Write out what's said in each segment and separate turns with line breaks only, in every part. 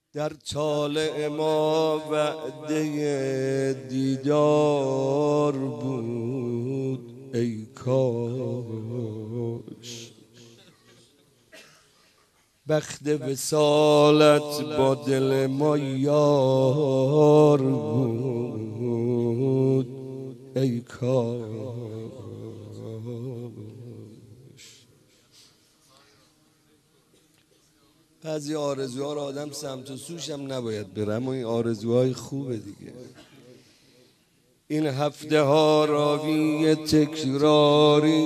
در طالع ما وعده دیدار بود ای کاش بخت وصالت با دل ما یار بود ای کاش. بعضی آرزوها رو آدم سمت و سوش هم نباید بره، اما این آرزوهای خوبه دیگه. این هفته ها راوی تکراری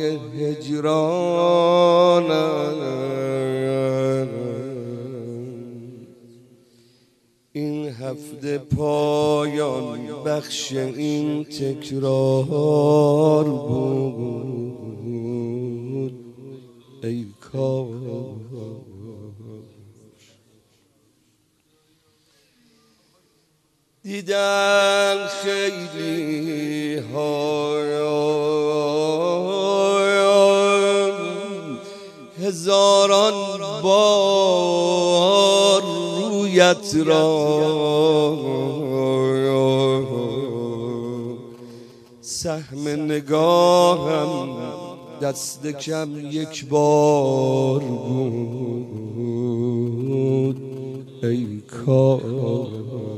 هجران، این هفته پایان بخش این تکرار بود ای کاش. دیدن خیلی ها هزاران بار رویت را، سهم نگاهم دست کم یک بار بود ای کاش.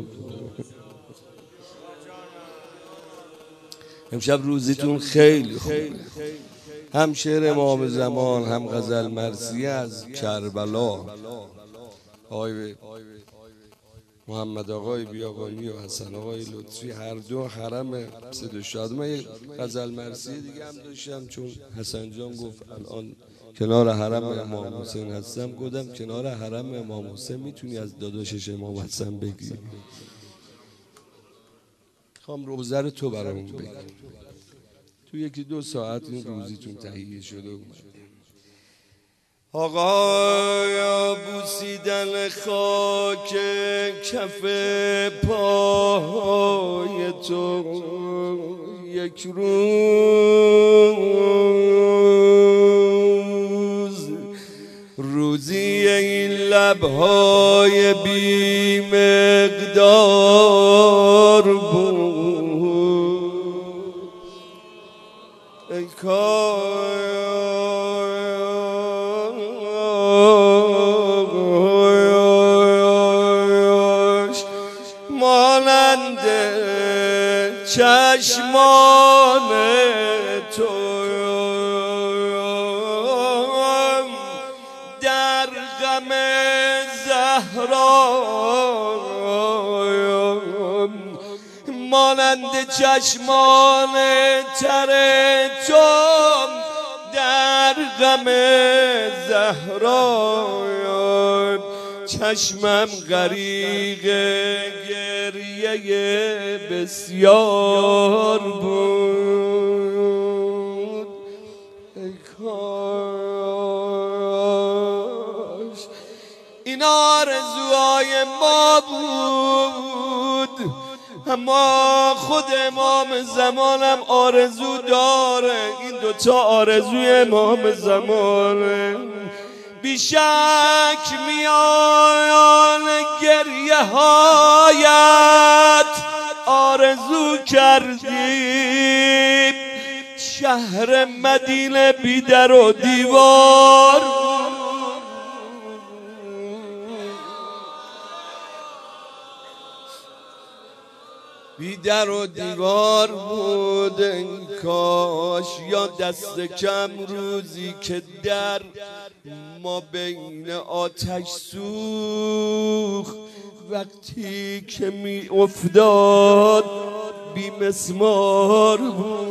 امشب روزیتون خیلی خوبه، هم شعر امام زمان هم غزل مرثیه از کربلا. آقای محمد آقای بیابانی و حسن آقای لطفی هر دو حرم صد شاد. من یک غزل مرثیه دیگه هم داشتم، چون حسن جان گفت الان کنار حرم امام حسین هستم، گفتم کنار حرم امام حسین میتونی از داداشش امام حسن بگی؟ خوام روزه تو برامون بگی. تو یکی دو ساعت این روزیتون تهیه شده اومد. آقا بوسیدن خاک کف پای تو یک روزی این لبهای بی مقدار بود ای کاش مانند چشمان تو در غم زهرا، مانند چشمان تر تو در غم زهرا، چشمم غریق گریه بسیار بود ای کاش این آرزوهای ما بود. اما خود امام زمانم آرزو داره، این دوتا آرزوی امام زمانه. بیشک میان گریه هایت آرزو کردیم شهر مدینه بی در و دیوار، بی در و دیوار بود ای کاش. یا دست کم روزی که در ما بین آتش سوخت وقتی که می افتاد بی مسمار بود